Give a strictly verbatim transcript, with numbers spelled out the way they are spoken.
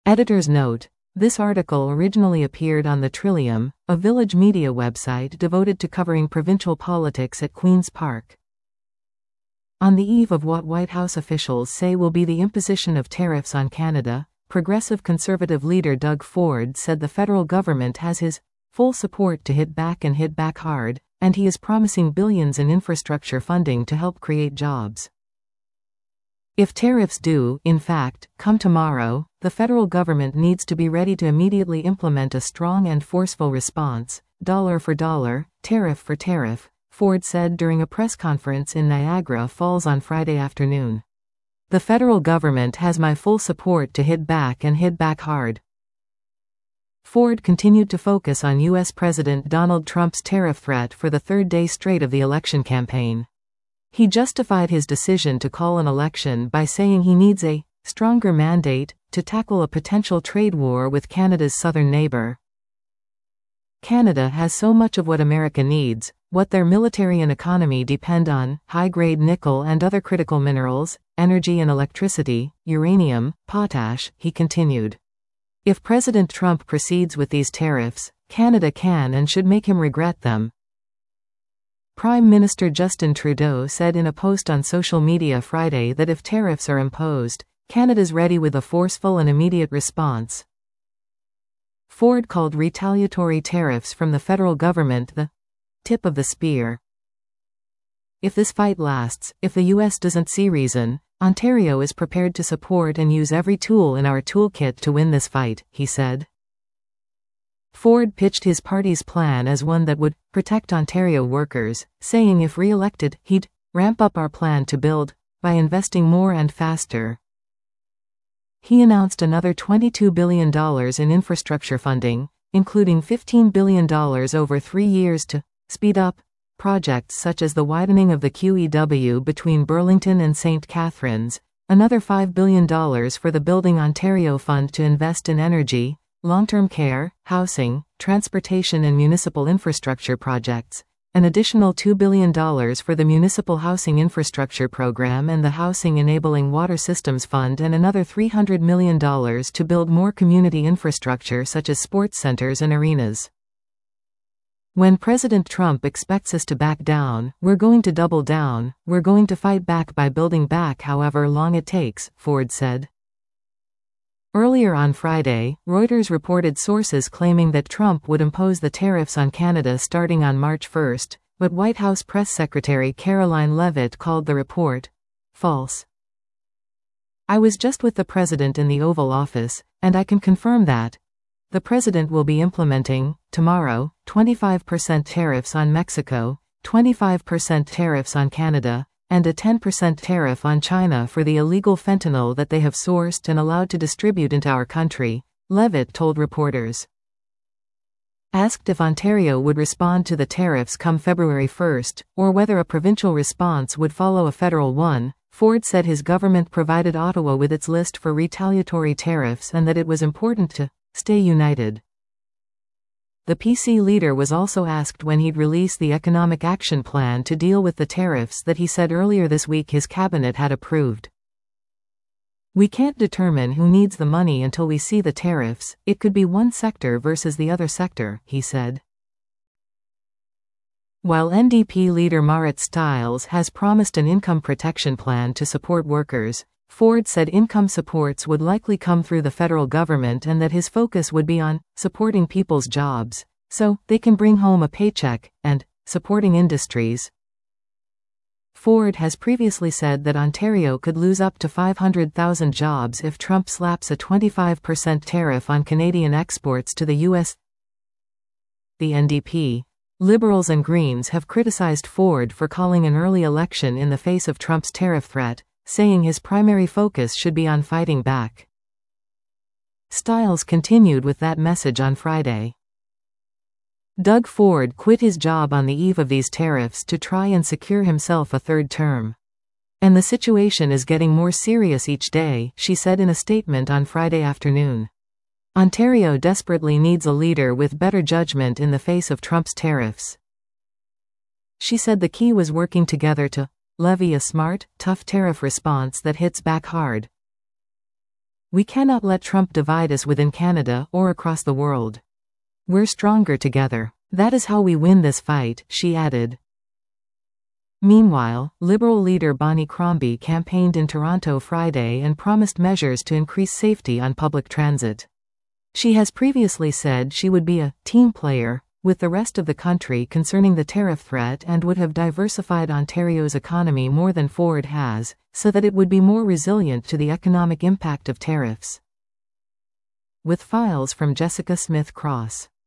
Editor's note: this article originally appeared on the Trillium, a Village media website devoted to covering provincial politics at Queen's Park. On the eve of what White House officials say will be the imposition of tariffs on Canada, Progressive Conservative leader Doug Ford said the federal government has his full support to hit back and hit back hard, and he is promising billions in infrastructure funding to help create jobs. If tariffs do, in fact, come tomorrow, the federal government needs to be ready to immediately implement a strong and forceful response, dollar for dollar, tariff for tariff, Ford said during a press conference in Niagara Falls on Friday afternoon. The federal government has my full support to hit back and hit back hard. Ford continued to focus on U S President Donald Trump's tariff threat for the third day straight of the election campaign. He justified his decision to call an election by saying he needs a stronger mandate to tackle a potential trade war with Canada's southern neighbor. Canada has so much of what America needs, what their military and economy depend on: high-grade nickel and other critical minerals, energy and electricity, uranium, potash, he continued. If President Trump proceeds with these tariffs, Canada can and should make him regret them. Prime Minister Justin Trudeau said in a post on social media Friday that if tariffs are imposed, Canada's ready with a forceful and immediate response. Ford called retaliatory tariffs from the federal government the tip of the spear. If this fight lasts, if the U S doesn't see reason, Ontario is prepared to support and use every tool in our toolkit to win this fight, he said. Ford pitched his party's plan as one that would protect Ontario workers, saying if re-elected, he'd ramp up our plan to build by investing more and faster. He announced another twenty-two billion dollars in infrastructure funding, including fifteen billion dollars over three years to speed up projects such as the widening of the Q E W between Burlington and Saint Catharines, another five billion dollars for the Building Ontario Fund to invest in energy, long-term care, housing, transportation and municipal infrastructure projects, an additional two billion dollars for the Municipal Housing Infrastructure Program and the Housing Enabling Water Systems Fund, and another three hundred million dollars to build more community infrastructure such as sports centers and arenas. When President Trump expects us to back down, we're going to double down, we're going to fight back by building back however long it takes, Ford said. Earlier on Friday, Reuters reported sources claiming that Trump would impose the tariffs on Canada starting on March first, but White House Press Secretary Caroline Leavitt called the report false. I was just with the president in the Oval Office, and I can confirm that the president will be implementing, tomorrow, twenty-five percent tariffs on Mexico, twenty-five percent tariffs on Canada, and a ten percent tariff on China for the illegal fentanyl that they have sourced and allowed to distribute into our country, Leavitt told reporters. Asked if Ontario would respond to the tariffs come February first, or whether a provincial response would follow a federal one, Ford said his government provided Ottawa with its list for retaliatory tariffs and that it was important to stay united. The P C leader was also asked when he'd release the Economic Action Plan to deal with the tariffs that he said earlier this week his cabinet had approved. We can't determine who needs the money until we see the tariffs. It could be one sector versus the other sector, he said. While N D P leader Marit Stiles has promised an income protection plan to support workers, Ford said income supports would likely come through the federal government and that his focus would be on supporting people's jobs, so they can bring home a paycheck, and supporting industries. Ford has previously said that Ontario could lose up to five hundred thousand jobs if Trump slaps a twenty-five percent tariff on Canadian exports to the U S. The N D P, Liberals and Greens have criticized Ford for calling an early election in the face of Trump's tariff threat, saying his primary focus should be on fighting back. Stiles continued with that message on Friday. Doug Ford quit his job on the eve of these tariffs to try and secure himself a third term. And the situation is getting more serious each day, she said in a statement on Friday afternoon. Ontario desperately needs a leader with better judgment in the face of Trump's tariffs. She said the key was working together to levy a smart, tough tariff response that hits back hard. We cannot let Trump divide us within Canada or across the world. We're stronger together. That is how we win this fight, she added. Meanwhile, Liberal leader Bonnie Crombie campaigned in Toronto Friday and promised measures to increase safety on public transit. She has previously said she would be a team player with the rest of the country concerning the tariff threat and would have diversified Ontario's economy more than Ford has, so that it would be more resilient to the economic impact of tariffs. With files from Jessica Smith Cross.